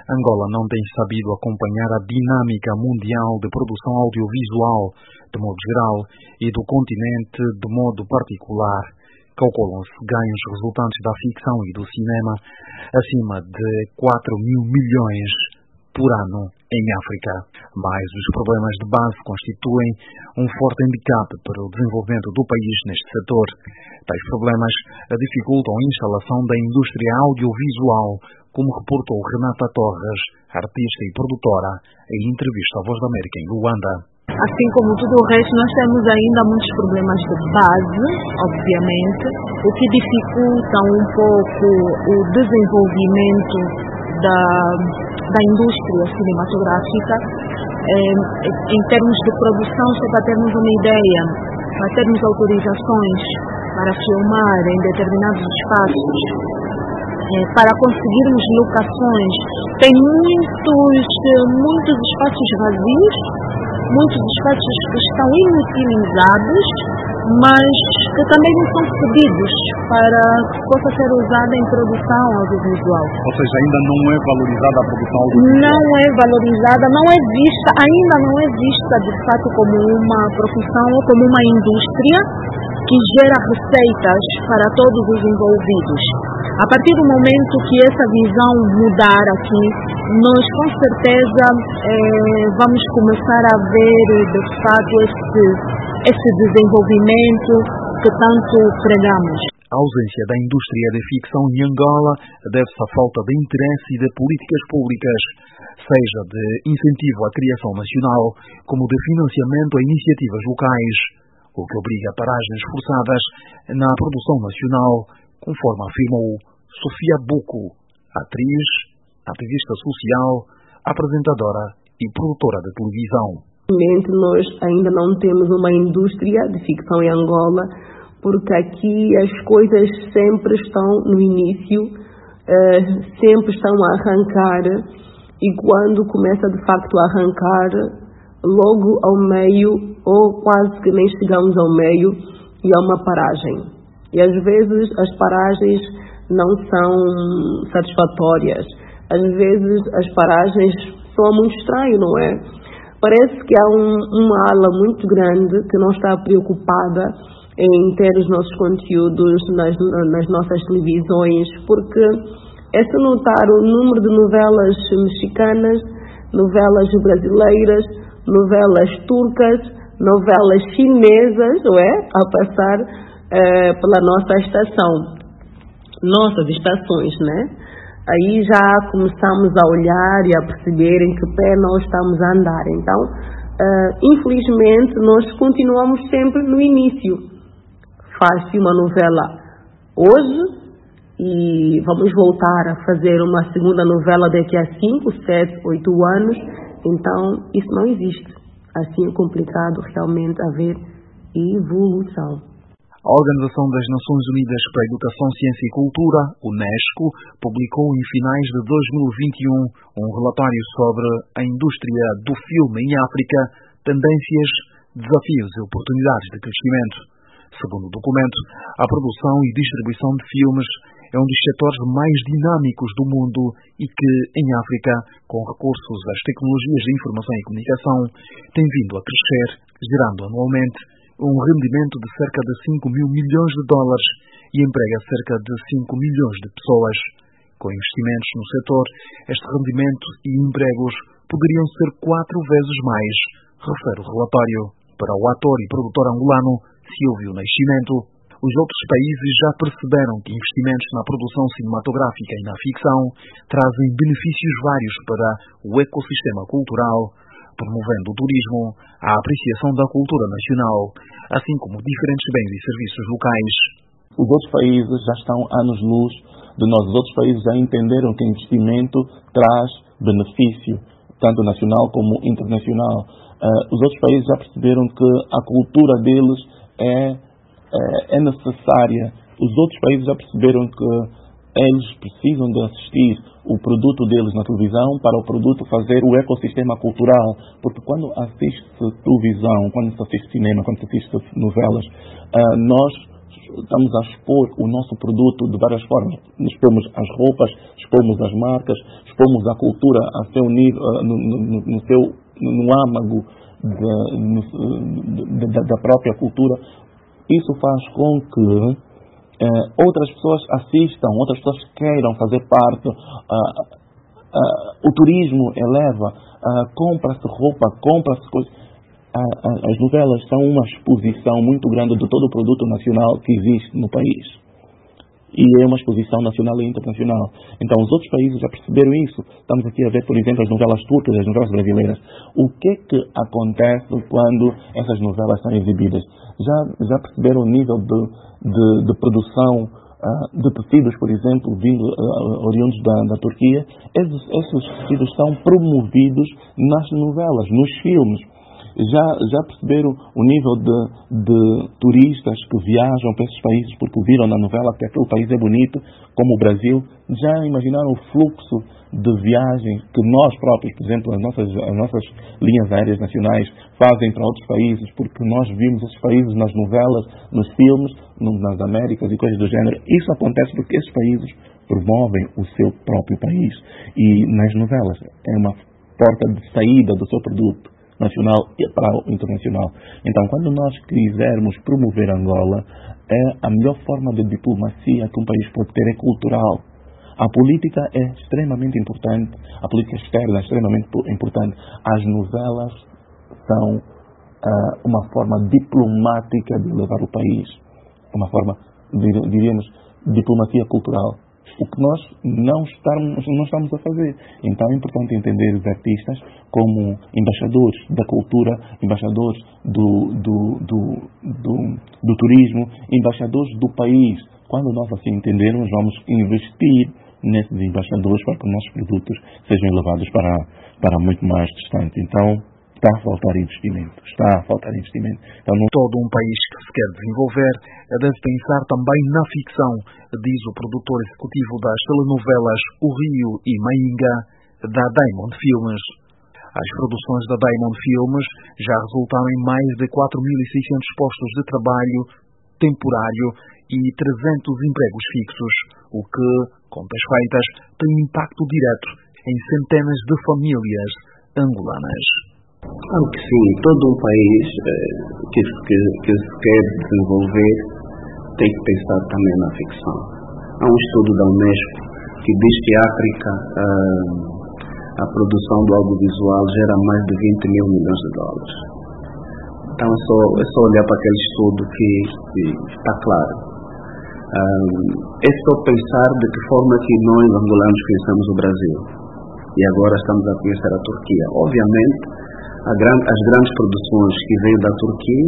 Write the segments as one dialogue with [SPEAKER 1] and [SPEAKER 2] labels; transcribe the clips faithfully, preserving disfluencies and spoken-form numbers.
[SPEAKER 1] Angola não tem sabido acompanhar a dinâmica mundial de produção audiovisual, de modo geral, e do continente, de modo particular. Calculam-se ganhos resultantes da ficção e do cinema acima de quatro mil milhões por ano em África. Mas os problemas de base constituem um forte handicap para o desenvolvimento do país neste setor. Tais problemas dificultam a instalação da indústria audiovisual, como reportou Renata Torres, artista e produtora, em entrevista à Voz da América em Luanda.
[SPEAKER 2] Assim como tudo o resto, nós temos ainda muitos problemas de base, obviamente, o que dificulta um pouco o desenvolvimento da, da indústria cinematográfica. Eh, em termos de produção, só para termos uma ideia, para termos autorizações para filmar em determinados espaços, eh, para conseguirmos locações, tem muitos, muitos espaços vazios, muitos espaços que estão inutilizados, mas que também não são cedidos para que possa ser usada em produção audiovisual.
[SPEAKER 1] Ou seja, ainda não é valorizada a produção audiovisual?
[SPEAKER 2] Não é valorizada, não é vista, ainda não é vista de fato como uma profissão ou como uma indústria que gera receitas para todos os envolvidos. A partir do momento que essa visão mudar aqui, nós com certeza eh, vamos começar a ver de fato esse, esse desenvolvimento que tanto pregamos.
[SPEAKER 1] A ausência da indústria de ficção em Angola deve-se à falta de interesse e de políticas públicas, seja de incentivo à criação nacional, como de financiamento a iniciativas locais, o que obriga a paragens forçadas na produção nacional, conforme afirmou Sofia Buco, atriz, ativista social, apresentadora e produtora de televisão.
[SPEAKER 3] Atualmente nós ainda não temos uma indústria de ficção em Angola, porque aqui as coisas sempre estão no início, uh, sempre estão a arrancar, e quando começa de facto a arrancar, logo ao meio, ou quase que nem chegamos ao meio, e há uma paragem. E às vezes as paragens não são satisfatórias. Às vezes as paragens são muito estranhas, não é? Parece que há um, uma ala muito grande que não está preocupada em ter os nossos conteúdos nas, nas nossas televisões, porque é só notar o número de novelas mexicanas, novelas brasileiras, novelas turcas, novelas chinesas, não é? A passar eh, pela nossa estação, nossas estações, né? Aí já começamos a olhar e a perceber em que pé nós estamos a andar. Então, eh, infelizmente, nós continuamos sempre no início. Faz-se uma novela hoje e vamos voltar a fazer uma segunda novela daqui a cinco, sete, oito anos. Então, isso não existe. Assim é complicado realmente haver evolução.
[SPEAKER 1] A Organização das Nações Unidas para a Educação, Ciência e Cultura, UNESCO, publicou em finais de dois mil e vinte e um um relatório sobre a indústria do filme em África, tendências, desafios e oportunidades de crescimento. Segundo o documento, a produção e distribuição de filmes é um dos setores mais dinâmicos do mundo e que, em África, com recursos às tecnologias de informação e comunicação, tem vindo a crescer, gerando anualmente um rendimento de cerca de cinco mil milhões de dólares e emprega cerca de cinco milhões de pessoas. Com investimentos no setor, este rendimento e empregos poderiam ser quatro vezes mais, refere o relatório. Para o ator e produtor angolano Silvio Nascimento, os outros países já perceberam que investimentos na produção cinematográfica e na ficção trazem benefícios vários para o ecossistema cultural, promovendo o turismo, a apreciação da cultura nacional, assim como diferentes bens e serviços locais.
[SPEAKER 4] Os outros países já estão anos-luz de nós. Os outros países já entenderam que investimento traz benefício, tanto nacional como internacional. Uh, os outros países já perceberam que a cultura deles é, é, é necessária. Os outros países já perceberam que eles precisam de assistir o produto deles na televisão para o produto fazer o ecossistema cultural. Porque quando assiste televisão, quando se assiste cinema, quando se assiste novelas, uh, nós estamos a expor o nosso produto de várias formas. Expomos as roupas, expomos as marcas, expomos a cultura a seu nível, no, no, no seu, no âmago de, no, de, de, da própria cultura. Isso faz com que eh, outras pessoas assistam, outras pessoas queiram fazer parte. Uh, uh, o turismo eleva, uh, compra-se roupa, compra-se coisas. As novelas são uma exposição muito grande de todo o produto nacional que existe no país. E é uma exposição nacional e internacional. Então, os outros países já perceberam isso. Estamos aqui a ver, por exemplo, as novelas turcas e as novelas brasileiras. O que é que acontece quando essas novelas são exibidas? Já, já perceberam o nível de, de, de produção uh, de tecidos, por exemplo, vindo, uh, oriundos da, da Turquia? Esses, esses tecidos são promovidos nas novelas, nos filmes. Já, já perceberam o nível de, de turistas que viajam para esses países porque viram na novela que aquele país é bonito, como o Brasil? Já imaginaram o fluxo de viagens que nós próprios, por exemplo, as nossas, as nossas linhas aéreas nacionais fazem para outros países, porque nós vimos esses países nas novelas, nos filmes, nas Américas e coisas do gênero? Isso acontece porque esses países promovem o seu próprio país. E nas novelas é uma porta de saída do seu produto nacional e para o internacional. Então, quando nós quisermos promover Angola, é a melhor forma de diplomacia que um país pode ter é cultural. A política é extremamente importante, a política externa é extremamente importante. As novelas são uh, uma forma diplomática de levar o país, uma forma, diríamos, diplomacia cultural. O que nós não estamos, não estamos a fazer. Então é importante entender os artistas como embaixadores da cultura, embaixadores do, do, do, do, do turismo, embaixadores do país. Quando nós assim entendermos, vamos investir nesses embaixadores para que os nossos produtos sejam levados para, para muito mais distante. Então, está a faltar investimento. Está a faltar investimento. Então, não...
[SPEAKER 1] Todo um país que se quer desenvolver deve pensar também na ficção, diz o produtor executivo das telenovelas O Rio e Mainga, da Diamond Filmes. As produções da Diamond Filmes já resultaram em mais de quatro mil e seiscentos postos de trabalho temporário e trezentos empregos fixos, o que, contas feitas, tem impacto direto em centenas de famílias angolanas.
[SPEAKER 5] Claro que sim, todo um país eh, que, que, que se quer desenvolver tem que pensar também na ficção. Há um estudo da Unesco que diz que a África, ah, a produção do audiovisual gera mais de vinte mil milhões de dólares. Então é só, é só olhar para aquele estudo que, que está claro. Ah, é só pensar de que forma que nós angolanos conhecemos o Brasil. E agora estamos a conhecer a Turquia. Obviamente, a gran, as grandes produções que veio da Turquia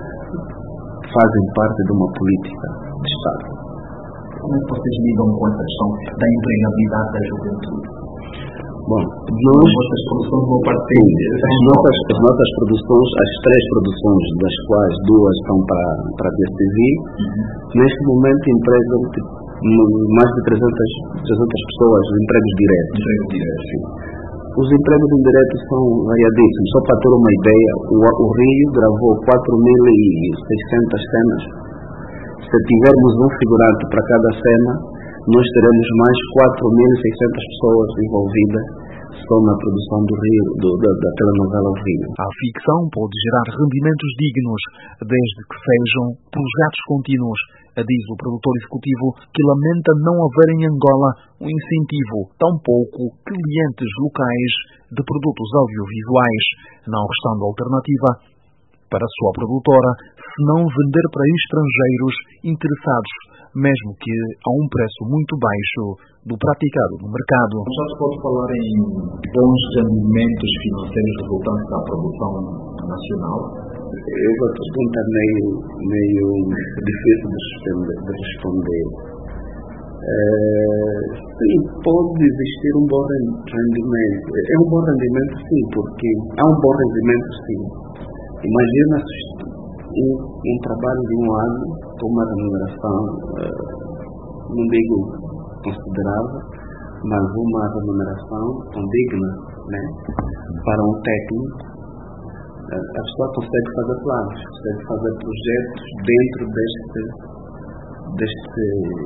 [SPEAKER 5] fazem parte de uma política de Estado.
[SPEAKER 1] Como é que vocês lidam com essa questão da empregabilidade da juventude?
[SPEAKER 5] Bom,
[SPEAKER 1] nós, as vossas produções vão partir.
[SPEAKER 5] As nossas, as nossas produções, as três produções, das quais duas estão para, para a D S T V, uhum. neste momento empregam mais de trezentas, trezentas pessoas, empregos diretos.
[SPEAKER 1] Empregos diretos.
[SPEAKER 5] Sim. Os empregos indiretos são variadíssimos. Só para ter uma ideia, o, o Rio gravou quatro mil e seiscentas cenas. Se tivermos um figurante para cada cena, nós teremos mais quatro mil e seiscentas pessoas envolvidas só na produção do Rio, do, da, da telenovela O Rio.
[SPEAKER 1] A ficção pode gerar rendimentos dignos, desde que sejam projetos contínuos, diz o produtor executivo, que lamenta não haver em Angola um incentivo, tampouco clientes locais de produtos audiovisuais, não restando alternativa para a sua produtora, se não vender para estrangeiros interessados, mesmo que a um preço muito baixo do praticado no mercado.
[SPEAKER 6] Já se pode falar em bons rendimentos financeiros resultantes da produção nacional?
[SPEAKER 5] Essa pergunta é meio, meio difícil de, de responder. É, sim, pode existir um bom rendimento. É um bom rendimento, sim, porque há um bom rendimento, sim. Imagina um, um trabalho de um ano com uma remuneração, uh, não digo considerável, mas uma remuneração digna, né? Para um técnico, uh, a pessoa consegue fazer planos, consegue fazer projetos dentro deste, deste,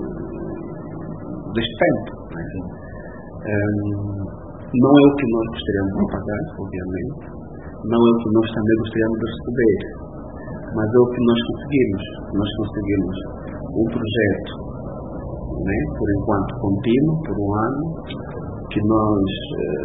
[SPEAKER 5] deste tempo. Né? Um, não é o que nós gostaríamos de pagar, obviamente, não é o que nós também gostaríamos de receber, mas é o que nós conseguimos. Nós conseguimos um projeto, né, por enquanto contínuo, por um ano, que nós eh,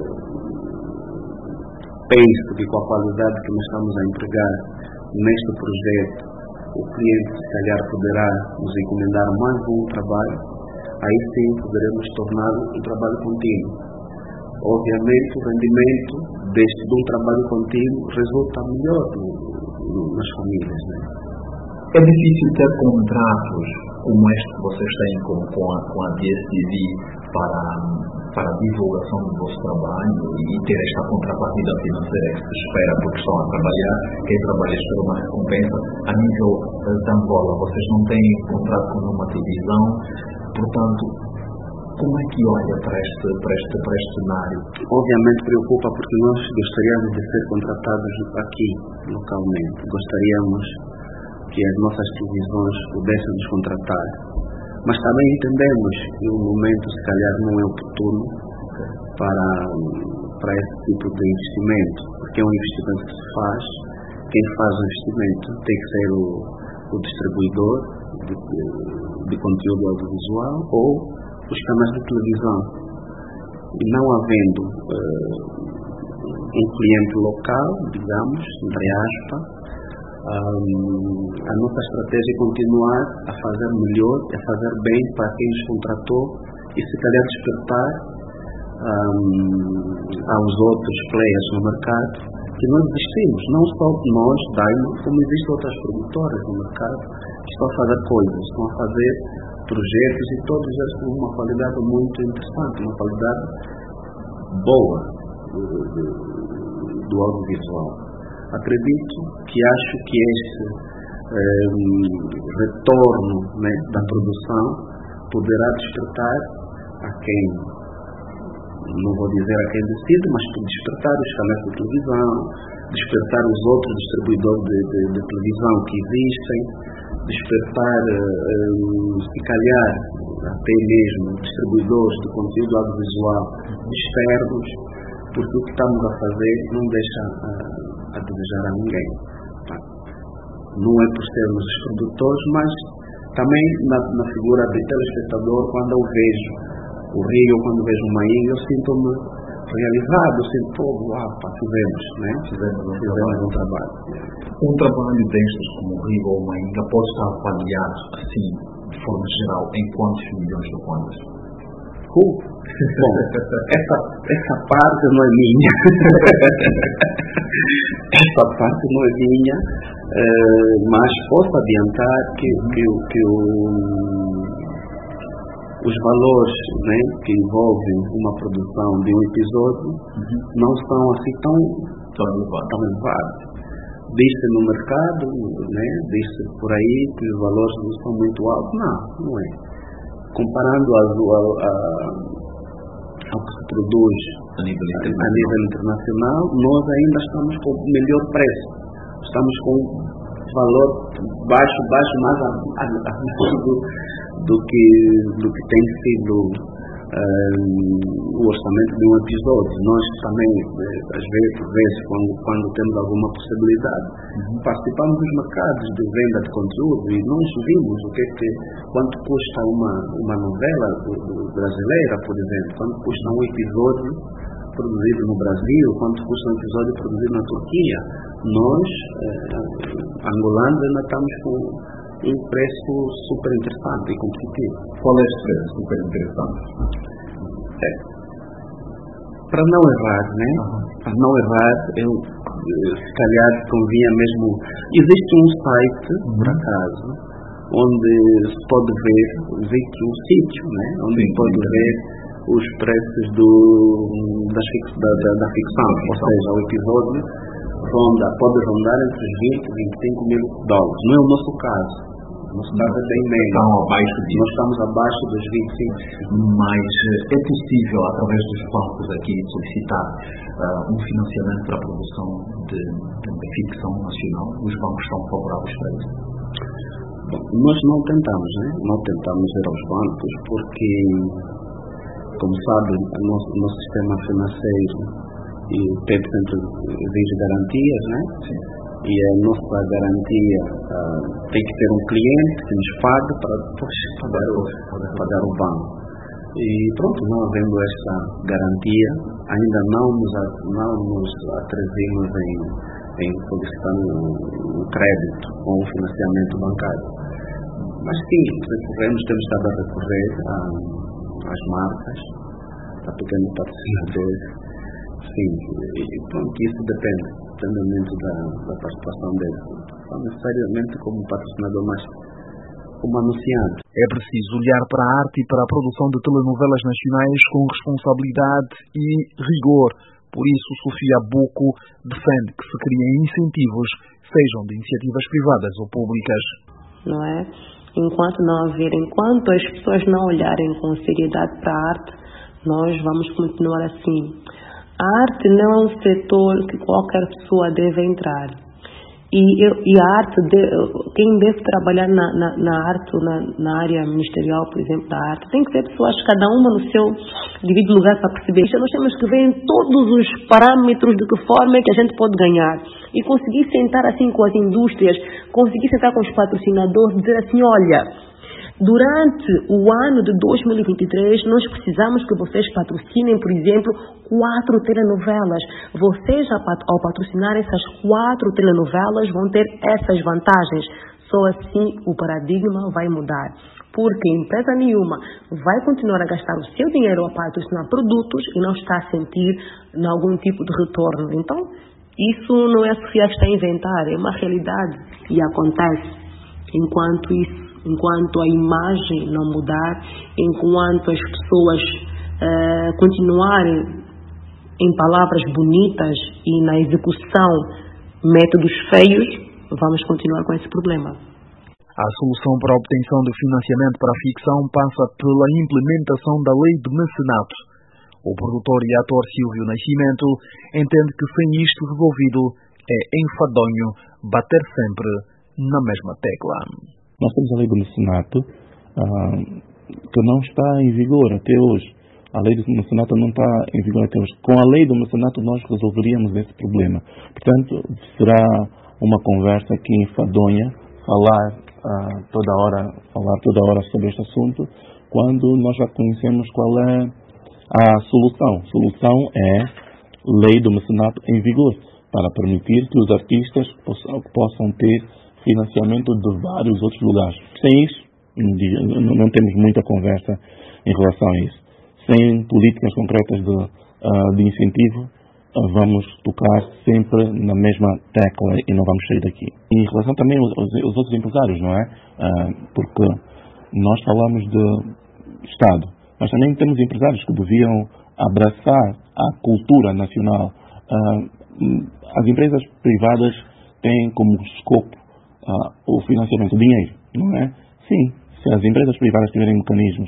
[SPEAKER 5] penso que com a qualidade que nós estamos a empregar neste projeto, o cliente se calhar poderá nos encomendar mais um trabalho, aí sim poderemos tornar um trabalho contínuo. Obviamente o rendimento deste de um trabalho contínuo resulta melhor no, no, nas famílias. Né?
[SPEAKER 6] É difícil ter contratos como este que vocês têm com, com, a, com a D S T V para, para a divulgação do vosso trabalho e ter esta contrapartida financeira que se espera porque estão a trabalhar, quem trabalha espera uma recompensa. A nível uh, de Angola, vocês não têm contrato com uma televisão, portanto, como é que olha para este, para este, para este cenário?
[SPEAKER 5] Obviamente preocupa porque nós gostaríamos de ser contratados aqui, localmente. Gostaríamos que as nossas televisões pudessem nos contratar. Mas também entendemos que o momento, se calhar, não é oportuno para, para esse tipo de investimento, porque é um investimento que se faz. Quem faz o investimento tem que ser o, o distribuidor de, de, de conteúdo audiovisual ou os canais de televisão. E não havendo uh, um cliente local, digamos, entre aspas, um, a nossa estratégia é continuar a fazer melhor, a fazer bem para quem nos contratou e se calhar despertar um, aos outros players no mercado que nós existimos, não só nós, Diamond, como existem outras produtoras no mercado que estão a fazer coisas, estão a fazer projetos e todos eles com uma qualidade muito interessante, uma qualidade boa do, do, do audiovisual. Acredito que acho que este um, retorno, né, da produção poderá despertar a quem, não vou dizer a quem decide, mas despertar os canais de televisão, despertar os outros distribuidores de, de, de televisão que existem, despertar, um, se calhar, até mesmo distribuidores de conteúdo audiovisual externos, porque o que estamos a fazer não deixa a, a desejar a ninguém. Tá? Não é por sermos os produtores, mas também na, na figura de telespectador, quando eu vejo o Rio, quando vejo o Mainga, eu sinto-me realizado, eu sinto todo, ah, pá, fizemos, né? fizemos, um, fizemos trabalho. um trabalho.
[SPEAKER 6] Um trabalho destes, como o Rio ou o Mainga, pode estar avaliado, assim, de forma geral, em quantos milhões de contas?
[SPEAKER 5] Uh, bom, essa, essa parte não é minha. Essa parte não é minha, uh, mas posso adiantar que, que, que o, os valores, né, que envolvem uma produção de um episódio uhum. não são assim tão, tão elevados. Diz-se no mercado, né, diz-se por aí que os valores não são muito altos. Não, não é. Comparando ao, ao, ao que se produz
[SPEAKER 6] a nível,
[SPEAKER 5] a, a nível internacional, nós ainda estamos com o melhor preço. Estamos com valor baixo, baixo, mais absurdo do que, do que tem sido um, o orçamento de um episódio. Nós também, às vezes, por vezes quando, quando temos alguma possibilidade, uhum. participamos dos mercados de venda de conteúdo e nós vimos o que é que, quanto custa uma, uma novela do, do brasileira, por exemplo, quanto custa um episódio produzido no Brasil, quanto custa um episódio produzido na Turquia. Nós, eh, angolanos, ainda estamos com um preço super interessante e competitivo.
[SPEAKER 6] Qual é esse preço super interessante?
[SPEAKER 5] É. Para não errar, né? Uhum. Para não errar, eu, se calhar convinha mesmo. Existe um site, uhum. por acaso, onde se pode ver, existe um sítio, né? Onde
[SPEAKER 6] sim,
[SPEAKER 5] se pode sim, ver os preços do, das fix, da, da, da ficção, ou seja, o episódio ronda, pode rondar entre os vinte e vinte e cinco mil dólares. Não é o nosso caso. O nosso caso é bem menos.
[SPEAKER 6] Abaixo disso.
[SPEAKER 5] Nós estamos abaixo dos vinte e cinco.
[SPEAKER 6] Mas é possível, através dos bancos aqui, solicitar uh, um financiamento para a produção de, de ficção nacional? Os bancos estão favoráveis para isso?
[SPEAKER 5] Bom, nós não tentamos, né? Não tentamos ir aos bancos porque, como sabe, o nosso, o nosso sistema financeiro e pede sempre exige garantias, né? Sim. E a nossa garantia uh, tem que ter um cliente que nos pague para depois pagar o, pagar o banco. E pronto, não havendo esta garantia, ainda não nos, não nos atrevemos em, em solicitar um, um crédito ou um financiamento bancário. Mas sim, recorremos, temos estado a recorrer a, às marcas, a pequenos patrocinadores. Sim, e pronto, isso depende, depende muito da, da participação deles. Não necessariamente como patrocinador, mas como anunciante.
[SPEAKER 1] É preciso olhar para a arte e para a produção de telenovelas nacionais com responsabilidade e rigor. Por isso, Sofia Buco defende que se criem incentivos, sejam de iniciativas privadas ou públicas.
[SPEAKER 3] Não é? Enquanto não haver, enquanto as pessoas não olharem com seriedade para a arte, nós vamos continuar assim. A arte não é um setor que qualquer pessoa deve entrar. E, e a arte, de, quem deve trabalhar na, na, na arte, na, na área ministerial, por exemplo, da arte, tem que ser pessoas, cada uma no seu devido lugar para perceber. Nós temos que ver em todos os parâmetros de que forma é que a gente pode ganhar. E conseguir sentar assim com as indústrias, conseguir sentar com os patrocinadores, dizer assim, olha, durante o ano de dois mil e vinte e três, nós precisamos que vocês patrocinem, por exemplo, quatro telenovelas. Vocês, ao patrocinar essas quatro telenovelas, vão ter essas vantagens. Só assim o paradigma vai mudar. Porque empresa nenhuma vai continuar a gastar o seu dinheiro a patrocinar produtos e não está a sentir algum tipo de retorno. Então, isso não é a Sofia que está a inventar, é uma realidade e acontece. Enquanto isso Enquanto a imagem não mudar, enquanto as pessoas uh, continuarem em palavras bonitas e na execução métodos feios, vamos continuar com esse problema.
[SPEAKER 1] A solução para a obtenção de financiamento para a ficção passa pela implementação da lei de mecenato. O produtor e ator Silvio Nascimento entende que sem isto resolvido é enfadonho bater sempre na mesma tecla.
[SPEAKER 4] Nós temos a lei do mecenato uh, que não está em vigor até hoje. A lei do mecenato não está em vigor até hoje. Com a lei do mecenato nós resolveríamos esse problema. Portanto, será uma conversa aqui enfadonha falar uh, toda hora, falar toda hora sobre este assunto, quando nós já conhecemos qual é a solução. A solução é lei do mecenato em vigor, para permitir que os artistas possam, possam ter financiamento de vários outros lugares. Sem isso, não temos muita conversa em relação a isso. Sem políticas concretas de, uh, de incentivo, uh, vamos tocar sempre na mesma tecla e não vamos sair daqui. Em relação também aos, aos outros empresários, não é? Uh, porque nós falamos de Estado, mas também temos empresários que deviam abraçar a cultura nacional. Uh, as empresas privadas têm como escopo Uh, o financiamento, o dinheiro, não é? Sim, se as empresas privadas tiverem mecanismos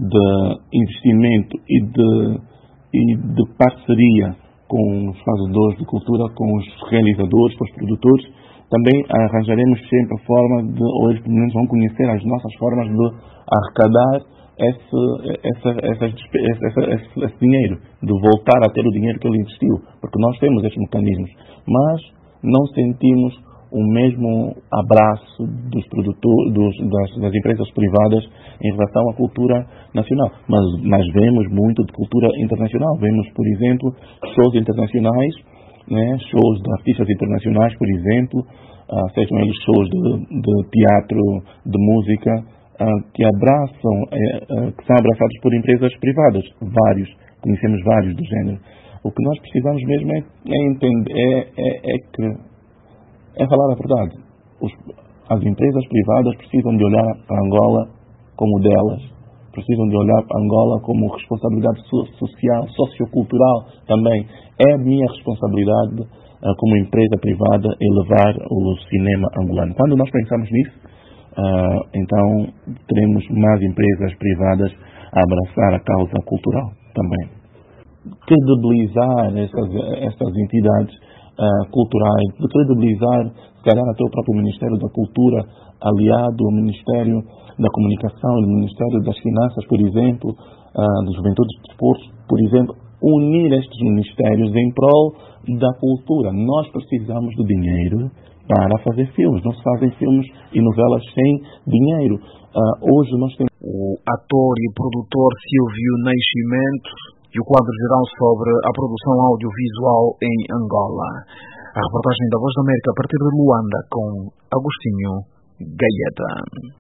[SPEAKER 4] de investimento e de, e de parceria com os fazedores de cultura, com os realizadores, com os produtores, também arranjaremos sempre a forma de, ou eles pelo menos vão conhecer as nossas formas de arrecadar esse, essa, essa, essa, esse, esse dinheiro, de voltar a ter o dinheiro que ele investiu, porque nós temos esses mecanismos, mas não sentimos o mesmo abraço dos produtores, dos, das, das empresas privadas em relação à cultura nacional. Mas, mas vemos muito de cultura internacional. Vemos, por exemplo, shows internacionais, né, shows de artistas internacionais, por exemplo, uh, sejam eles shows de, de teatro, de música, uh, que abraçam, uh, uh, que são abraçados por empresas privadas. Vários, conhecemos vários do género. O que nós precisamos mesmo é, é entender, é, é, é que É falar a verdade. Os, as empresas privadas precisam de olhar para Angola como delas. Precisam de olhar para Angola como responsabilidade social, sociocultural também. É a minha responsabilidade uh, como empresa privada elevar o cinema angolano. Quando nós pensamos nisso, uh, então teremos mais empresas privadas a abraçar a causa cultural também. Credibilizar essas, essas entidades uh, culturais, de credibilizar, se calhar até o próprio Ministério da Cultura, aliado ao Ministério da Comunicação e ao Ministério das Finanças, por exemplo, uh, da Juventude e Desporto, por exemplo, unir estes ministérios em prol da cultura. Nós precisamos do dinheiro para fazer filmes. Não se fazem filmes e novelas sem dinheiro. Uh, hoje nós temos
[SPEAKER 1] o ator e produtor Silvio Nascimento e o quadro geral sobre a produção audiovisual em Angola. A reportagem da Voz da América a partir de Luanda com Agostinho Gaeta.